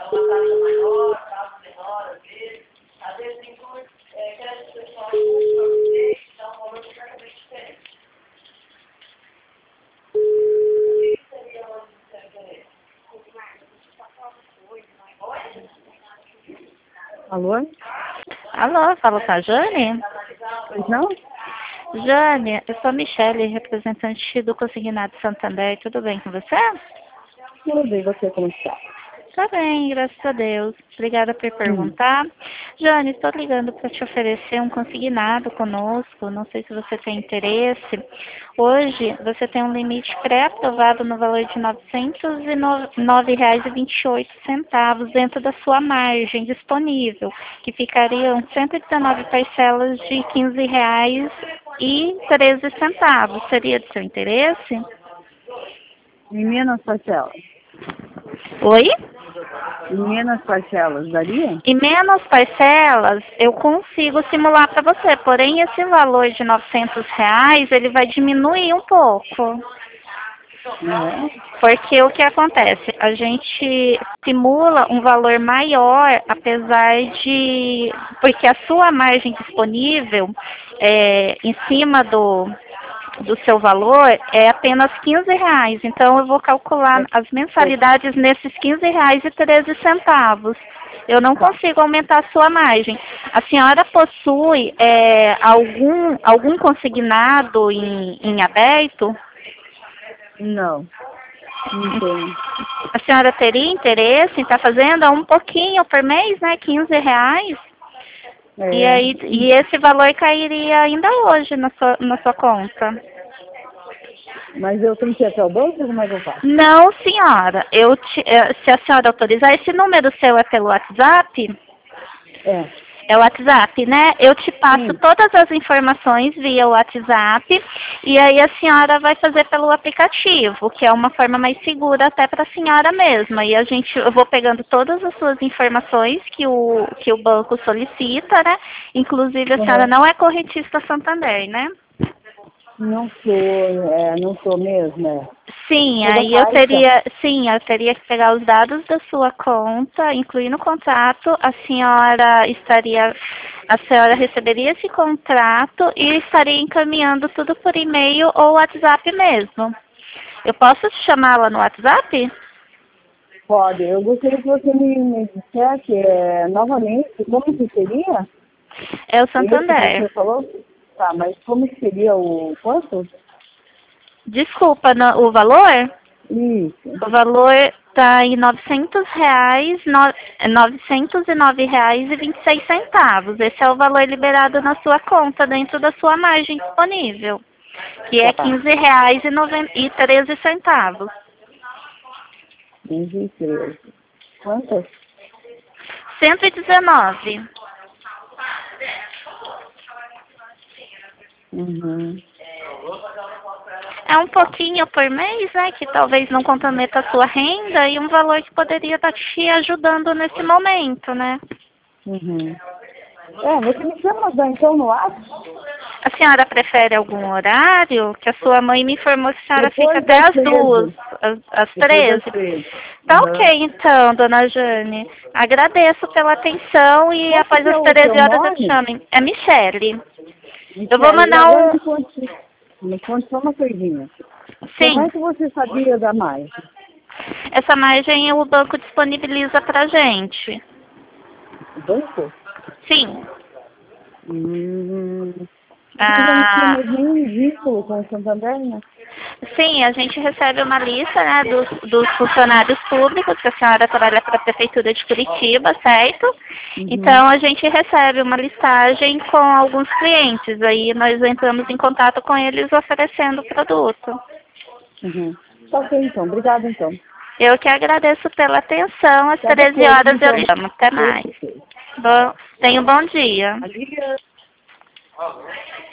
Alô? Alô, fala com a Jane? Pois não? Jane, eu sou a Michele, representante do Consignado Santander. Tudo bem com você? Tudo bem, você como está? Tá bem, graças a Deus. Obrigada por perguntar. Jane, estou ligando para te oferecer um consignado conosco. Não sei se você tem interesse. Hoje, você tem um limite pré-aprovado no valor de R$ 909,28 dentro da sua margem disponível, que ficariam 119 parcelas de R$ 15,13. Seria de seu interesse? Em menos parcelas. Oi? Em menos parcelas, daria? E menos parcelas, eu consigo simular para você. Porém, esse valor de R$ 900, ele vai diminuir um pouco. Porque o que acontece? A gente simula um valor maior, apesar de... Porque a sua margem disponível, em cima do seu valor, é apenas R$ 15. Então, eu vou calcular as mensalidades nesses R$ 15,13. Eu não consigo aumentar a sua margem. A senhora possui algum consignado em aberto? Não. Não tenho. A senhora teria interesse em estar fazendo um pouquinho por mês, né? R$ 15. E esse valor cairia ainda hoje na sua conta. Mas eu tenho que ir até o banco ou como é que eu faço? Não, senhora. Se a senhora autorizar, esse número seu é pelo WhatsApp? É. É o WhatsApp, né? Eu te passo todas as informações via WhatsApp e aí a senhora vai fazer pelo aplicativo, que é uma forma mais segura até para a senhora mesma. E eu vou pegando todas as suas informações que o banco solicita, né? Inclusive a senhora não é correntista Santander, né? Não sou mesmo, Sim, aí eu teria que pegar os dados da sua conta, incluir no contrato, a senhora receberia esse contrato e estaria encaminhando tudo por e-mail ou WhatsApp mesmo. Eu posso te chamar lá no WhatsApp? Pode. Eu gostaria que você me dissesse novamente como que seria? É o Santander. Você falou? Tá, mas como que seria o quanto? Desculpa, o valor? Isso. O valor está em R$ 900, R$ 909,26. Esse é o valor liberado na sua conta, dentro da sua margem disponível, que é R$ 15,13. 15,13. Quanto? 119. Uhum. É um pouquinho por mês, né? Que talvez não comprometa a sua renda e um valor que poderia estar te ajudando nesse momento, né? Uhum. Você me chama então no WhatsApp? A senhora prefere algum horário? Que a sua mãe me informou que a senhora Depois fica até das às 2, às Depois das 13. Tá ok, então, dona Jane. Agradeço pela atenção e Qual após que é as o 13 seu horas eu te nome? chamo. É Michele. Eu vou Michele, e mandar agora me conte só uma coisinha. Como Sim, é que você sabia da mais? essa margem o banco disponibiliza pra gente. Banco? Sim. Você já não tinha mais nenhum vínculo com o Santander, né? Sim, a gente recebe uma lista, né, dos funcionários públicos, que a senhora trabalha para a Prefeitura de Curitiba, certo? Então, a gente recebe uma listagem com alguns clientes. Aí nós entramos em contato com eles oferecendo o produto. Tá ok, então. Obrigada, então. Eu que agradeço pela atenção. Às Até 13 depois, horas eu então. lhe chamo. Até mais. Tenha um bom dia. Adiós.